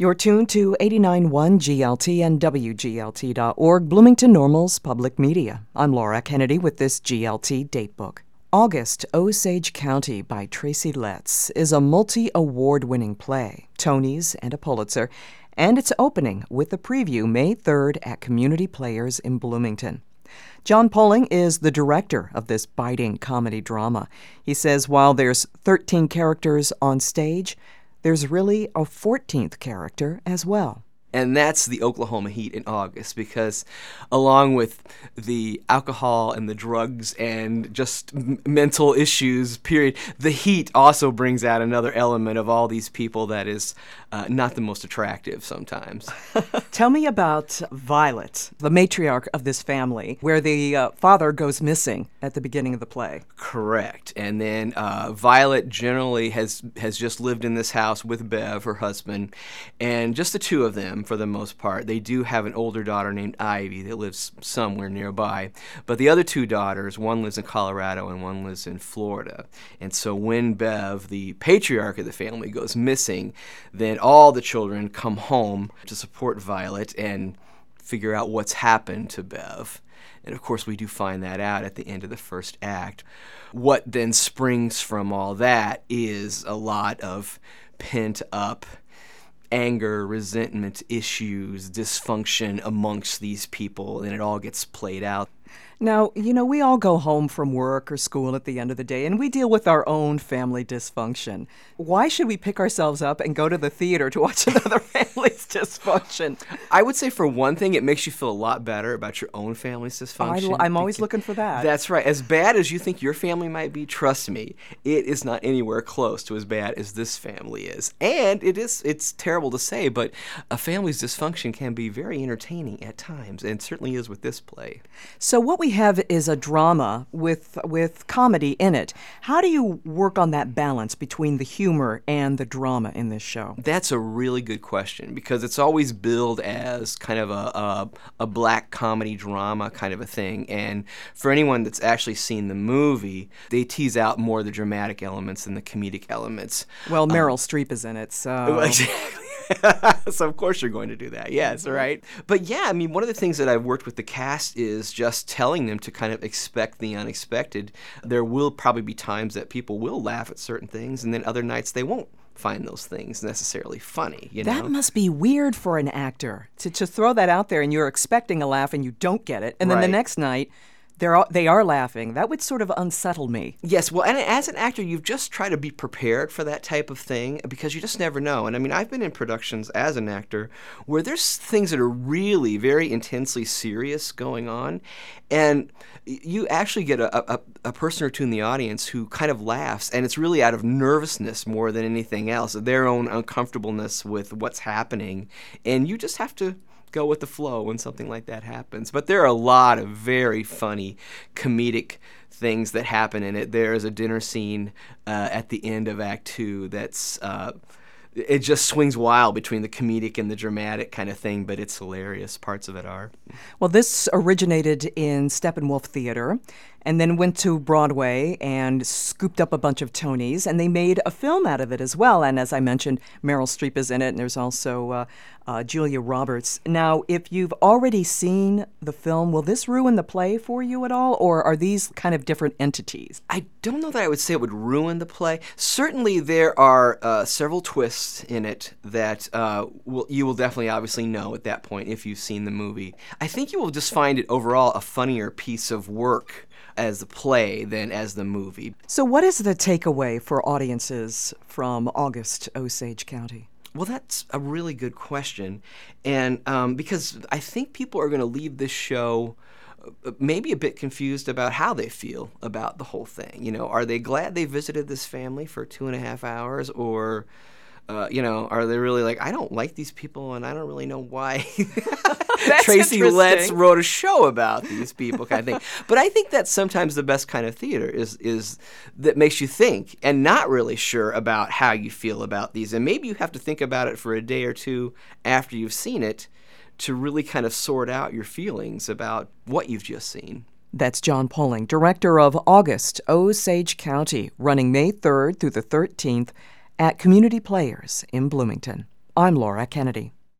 You're tuned to 89.1 GLT and WGLT.org, Bloomington Normal's public media. I'm Laura Kennedy with this GLT datebook. August, Osage County by Tracy Letts is a multi-award-winning play, Tonys and a Pulitzer, and it's opening with a preview May 3rd at Community Players in Bloomington. John Poling is the director of this biting comedy drama. He says while there's 13 characters on stage, there's really a 14th character as well. And that's the Oklahoma heat in August, because along with the alcohol and the drugs and just mental issues, period, the heat also brings out another element of all these people that is not the most attractive sometimes. Tell me about Violet, the matriarch of this family, where the father goes missing at the beginning of the play. Correct. And then Violet generally has just lived in this house with Bev, her husband, and just the two of them for the most part. They do have an older daughter named Ivy that lives somewhere nearby. But the other two daughters, one lives in Colorado and one lives in Florida. And so when Bev, the patriarch of the family, goes missing, then all the children come home to support Violet and figure out what's happened to Bev. And of course, we do find that out at the end of the first act. What then springs from all that is a lot of pent-up anger, resentment issues, dysfunction amongst these people, and it all gets played out. Now, we all go home from work or school at the end of the day, and we deal with our own family dysfunction. Why should we pick ourselves up and go to the theater to watch another family's dysfunction? I would say, for one thing, it makes you feel a lot better about your own family's dysfunction. I'm always looking for that. That's right. As bad as you think your family might be, trust me, it is not anywhere close to as bad as this family is. And it's terrible to say, but a family's dysfunction can be very entertaining at times, and certainly is with this play. So what we have is a drama with comedy in it. How do you work on that balance between the humor and the drama in this show? That's a really good question, because it's always billed as kind of a black comedy drama kind of a thing. And for anyone that's actually seen the movie, they tease out more of the dramatic elements than the comedic elements. Well, Meryl Streep is in it, so... Exactly. So of course you're going to do that, yes, right? But yeah, I mean, one of the things that I've worked with the cast is just telling them to kind of expect the unexpected. There will probably be times that people will laugh at certain things, and then other nights they won't find those things necessarily funny, That must be weird for an actor, to throw that out there and you're expecting a laugh and you don't get it, and then the next night they are laughing. That would sort of unsettle me. Yes, well, and as an actor, you've just tried to be prepared for that type of thing, because you just never know. And I mean, I've been in productions as an actor where there's things that are really very intensely serious going on, and you actually get a person or two in the audience who kind of laughs, and it's really out of nervousness more than anything else, their own uncomfortableness with what's happening, and you just have to go with the flow when something like that happens. But there are a lot of very funny comedic things that happen in it. There is a dinner scene at the end of Act 2 that's it just swings wild between the comedic and the dramatic kind of thing, but it's hilarious. Parts of it are. Well, this originated in Steppenwolf Theater and then went to Broadway and scooped up a bunch of Tonys, and they made a film out of it as well. And as I mentioned, Meryl Streep is in it, and there's also Julia Roberts. Now, if you've already seen the film, will this ruin the play for you at all, or are these kind of different entities? I don't know that I would say it would ruin the play. Certainly there are several twists in it that you will definitely obviously know at that point if you've seen the movie. I think you will just find it overall a funnier piece of work as the play than as the movie. So what is the takeaway for audiences from August, Osage County? Well, that's a really good question. And because I think people are going to leave this show maybe a bit confused about how they feel about the whole thing. Are they glad they visited this family for 2.5 hours, or are they really like, I don't like these people and I don't really know why Tracy Letts wrote a show about these people kind of thing. But I think that's sometimes the best kind of theater is that makes you think and not really sure about how you feel about these. And maybe you have to think about it for a day or two after you've seen it to really kind of sort out your feelings about what you've just seen. That's John Poling, director of August, Osage County, running May 3rd through the 13th at Community Players in Bloomington. I'm Laura Kennedy.